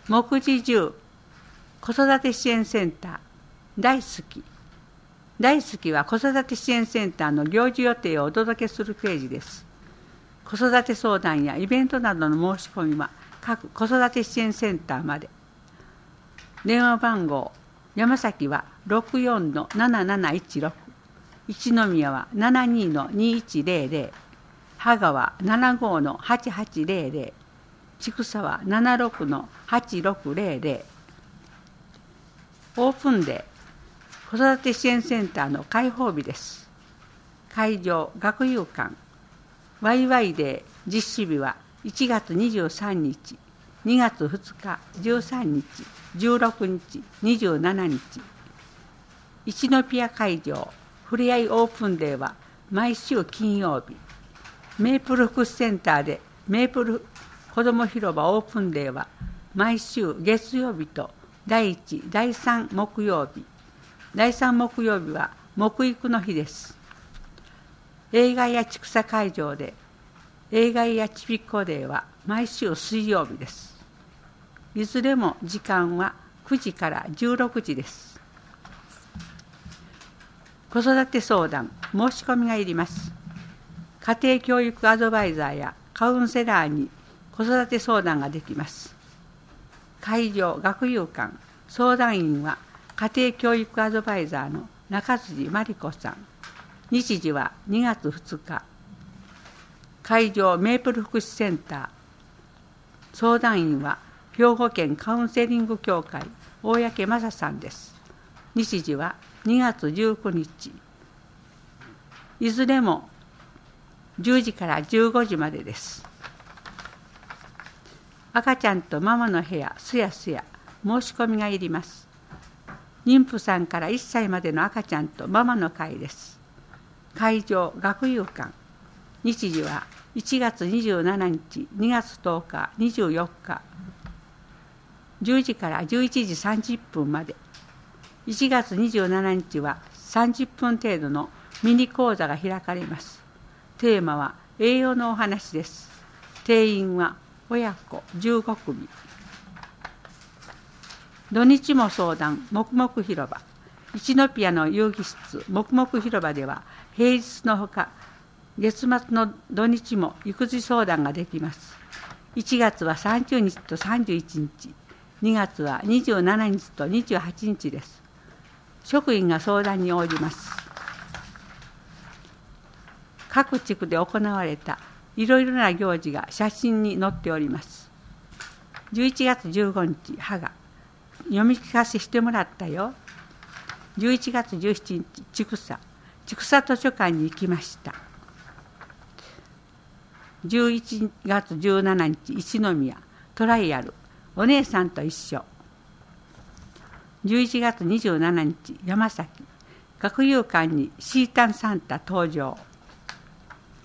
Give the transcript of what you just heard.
目次10子育て支援センター大好き。大好きは子育て支援センターの行事予定をお届けするページです。子育て相談やイベントなどの申し込みは各子育て支援センターまで。電話番号山崎は 64-7716、一宮は 72-2100、芳賀は 75-8800、千種は 76-8600。オープンデー子育て支援センターの開放日です。会場学友館。ワイワイデー実施日は1月23日、2月2日、13日、16日、27日。一宮会場ふれあいオープンデーは毎週金曜日。メープル福祉センターでメープル子ども広場オープンデーは毎週月曜日と第1、第3木曜日。第3木曜日は木育の日です。映画や千種会場で映画やちびっこデーは毎週水曜日です。いずれも時間は9時から16時です。子育て相談申し込みがいります。家庭教育アドバイザーやカウンセラーに子育て相談ができます。会場学友館。相談員は家庭教育アドバイザーの中辻真理子さん。日時は2月2日。会場メープル福祉センター。相談員は兵庫県カウンセリング協会大宅正さんです。日時は2月19日。いずれも10時から15時までです。赤ちゃんとママの部屋すやすや申し込みがいります。妊婦さんから1歳までの赤ちゃんとママの会です。会場学友館。日時は1月27日、2月10日、24日。10時から11時30分まで。1月27日は30分程度のミニ講座が開かれます。テーマは栄養のお話です。定員は親子15組。土日も相談黙々広場。一宮の遊戯室黙々広場では平日のほか月末の土日も育児相談ができます。1月は30日と31日、2月は27日と28日です。職員が相談に応じます。各地区で行われたいろいろな行事が写真に載っております。11月15日、芳賀。読み聞かせしてもらったよ。11月17日、千種図書館に行きました。11月17日、一宮トライアルお姉さんと一緒。11月27日、山崎学友館にシータンサンタ登場。